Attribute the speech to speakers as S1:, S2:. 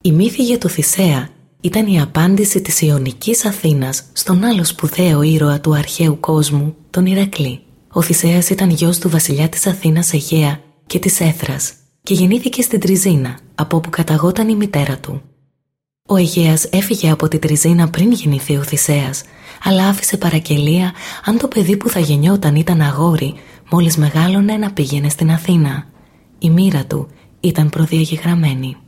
S1: Η μύθη του Θησέα ήταν η απάντηση της Ιωνικής Αθήνας στον άλλο σπουδαίο ήρωα του αρχαίου κόσμου, τον Ηρακλή. Ο Θησέας ήταν γιος του βασιλιά της Αθήνας Αιγαία και της Έθρας και γεννήθηκε στην Τριζίνα, από όπου καταγόταν η μητέρα του. Ο Αιγαίας έφυγε από τη Τριζίνα πριν γεννηθεί ο Θησέας, αλλά άφησε παραγγελία αν το παιδί που θα γεννιόταν ήταν αγόρι, μόλις μεγάλωνε να πήγαινε στην Αθήνα. Η μοίρα του ήταν προδιαγεγραμμένη.